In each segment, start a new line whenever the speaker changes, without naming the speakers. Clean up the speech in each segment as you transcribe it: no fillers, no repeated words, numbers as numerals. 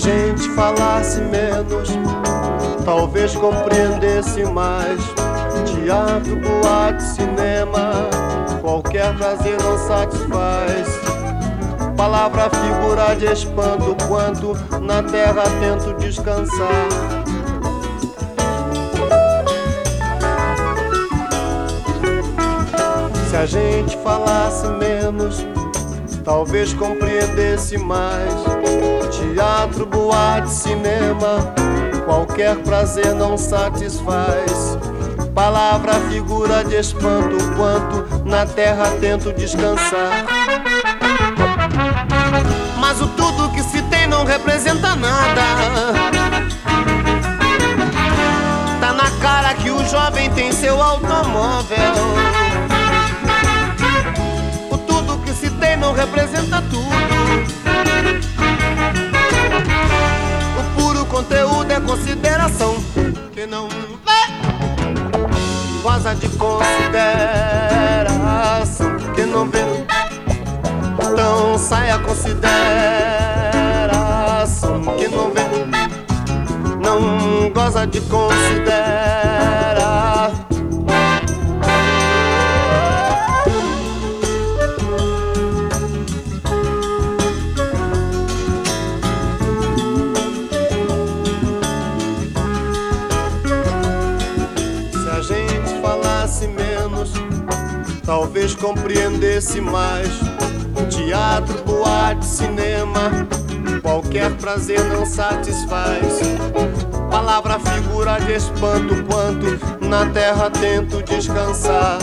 gente falasse menos, talvez compreendesse mais. Teatro, boate, cinema, qualquer prazer não satisfaz. Palavra, figura de espanto, quanto na terra tento descansar. Se a gente falasse menos, talvez compreendesse mais. Teatro, boate, cinema, qualquer prazer não satisfaz. Palavra, figura de espanto, quanto na terra tento descansar. Mas o tudo que se tem não representa nada. Tá na cara que o jovem tem seu automóvel. O tudo que se tem não representa tudo. O puro conteúdo é consideração que não goza de consideração, que não vê. Então sai a consideração, que não vê. Não goza de considerar. Se a gente falasse menos, talvez compreendesse mais. Teatro, boate, cinema, qualquer prazer não satisfaz. Palavra, figura de espanto, quanto na terra tento descansar.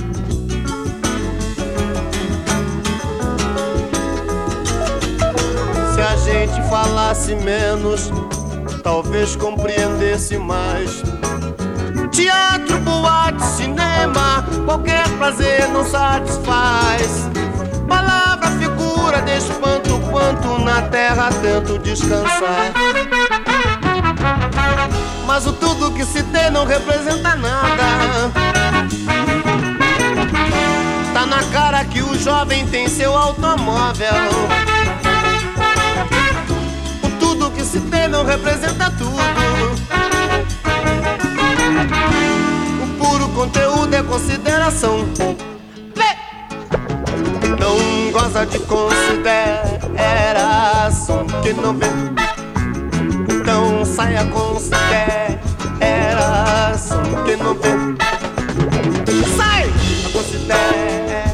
Se a gente falasse menos, talvez compreendesse mais. Teatro, boate, cinema, qualquer prazer não satisfaz. Palavra, figura de espanto, quanto na terra tento descansar. Mas o tudo que se tem não representa nada. Tá na cara que o jovem tem seu automóvel. O tudo que se tem não representa tudo. O puro conteúdo é consideração. Não goza de consideração, que não vê. Então sai a consideração, que não vê. Sai a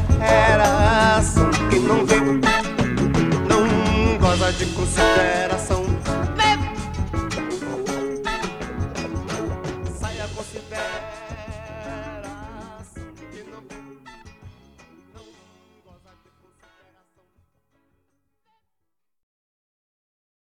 consideração, que não vê. Não goza de consideração.